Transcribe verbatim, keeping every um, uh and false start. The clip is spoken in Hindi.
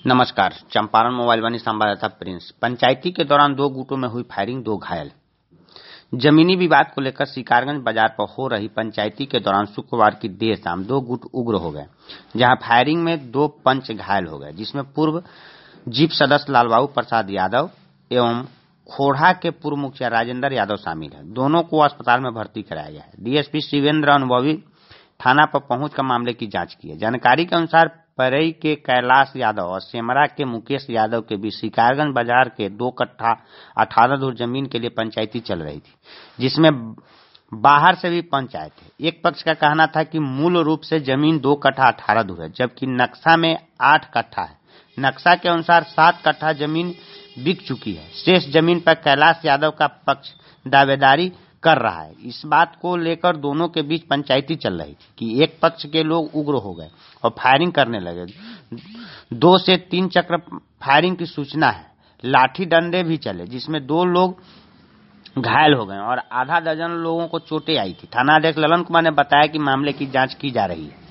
नमस्कार। चंपारण मोबाइल वानी संवाददाता प्रिंस। पंचायती के दौरान दो गुटों में हुई फायरिंग, दो घायल। जमीनी विवाद को लेकर शिकारगंज बाजार पर हो रही पंचायती के दौरान शुक्रवार की देर शाम दो गुट उग्र हो गए, जहां फायरिंग में दो पंच घायल हो गए, जिसमें पूर्व जीप सदस्य लालबाबू प्रसाद यादव एवं खोड़ा के पूर्व मुखिया राजेंद्र यादव शामिल है। दोनों को अस्पताल में भर्ती कराया गया है। डीएसपी शिवेंद्र अनुभवी थाना पर पहुंचकर मामले की जांच की है। जानकारी के अनुसार परई के कैलाश यादव और सेमरा के मुकेश यादव के बीच शिकारगंज बाजार के दो कट्ठा अठारह धूर जमीन के लिए पंचायती चल रही थी, जिसमें बाहर से भी पंच आए थे। एक पक्ष का कहना था कि मूल रूप से जमीन दो कट्ठा अठारह धूर है, जबकि नक्शा में आठ कट्ठा है। नक्शा के अनुसार सात कट्ठा जमीन बिक चुकी है। शेष जमीन पर कैलाश यादव का पक्ष दावेदारी कर रहा है। इस बात को लेकर दोनों के बीच पंचायती चल रही थी कि एक पक्ष के लोग उग्र हो गए और फायरिंग करने लगे। दो से तीन चक्र फायरिंग की सूचना है। लाठी डंडे भी चले, जिसमें दो लोग घायल हो गए और आधा दर्जन लोगों को चोटें आई थी। थानाध्यक्ष ललन कुमार ने बताया कि मामले की जांच की जा रही है।